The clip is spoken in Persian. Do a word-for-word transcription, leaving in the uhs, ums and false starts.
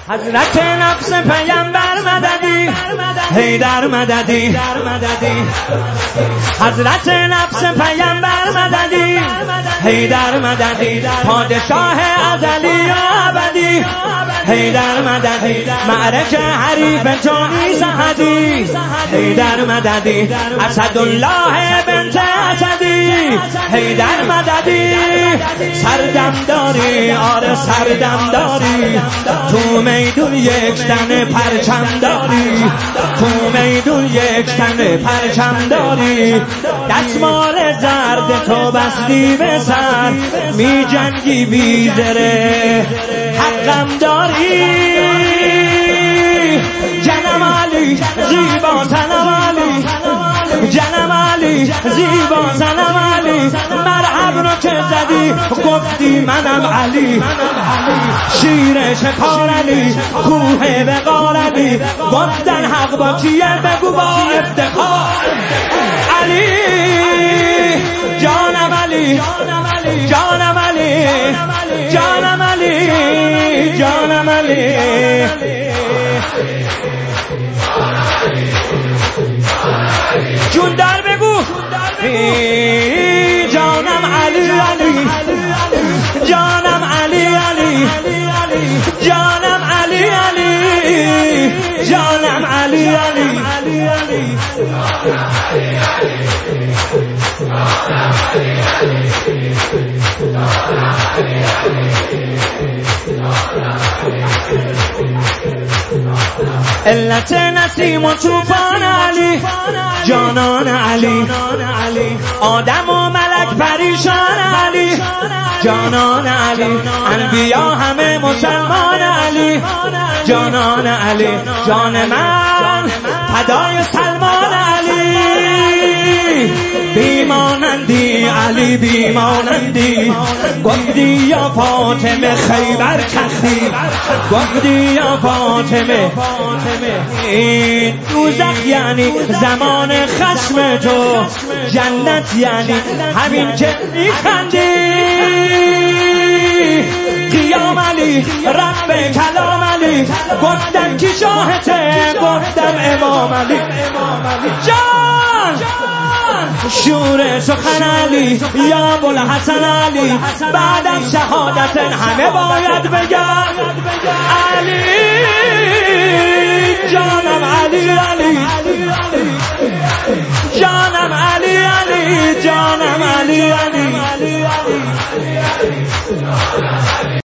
حضرت نفس پیامبر مددی، حیدر مددی، حضرت نفس پیامبر مددی، حیدر مددی، پادشاه ازلی و ابدی، حیدر مددی، معرکه حریف تو نیست احدی، حیدر مددی، اسدالله بنت اسدی، حیدر مددی، سردم داری، آره سردم داری، تو میدون یک تن پرچم داری، تو میدون یک تن پرچم داری، دستمال زرد تو بستی به سر، می جنگی بی زره حقم داری، جنم علی زیبا تنم علی، جنم علی زیبا سنم علی، مرحب رو که زدی گفتی منم علی، شیر شکار علی، کوه وقار علی، گفتن حق با کیه بگو با افتخار، علی جانم علی، جانم علی، جانم علی، جانم علی، جون در بگو، جانم علی علی، جانم علی علی، جانم علی علی، جانم علی علی، علت نسیم و توفان علی، جانان علی، آدم و ملک پریشان علی، جانان علی، انبیا همه مسلمان علی، جانان علی، جان من فدای سلمان علی، بیمانندی علی بیمانندی، گفتی یا فاطمه خیبر کندی، گفتی یا فاطمه این دوزخ یعنی زمان خشم تو، جنت یعنی همین که میخندی، قیام علی رب کلام علی، گفتم کی شاهده گفتم امام علی، جان شور سخن علی یا بوالحسن علی، بعدم شهادت همه باید بگن علی، جانم علی علی، جانم علی علی، جانم علی علی.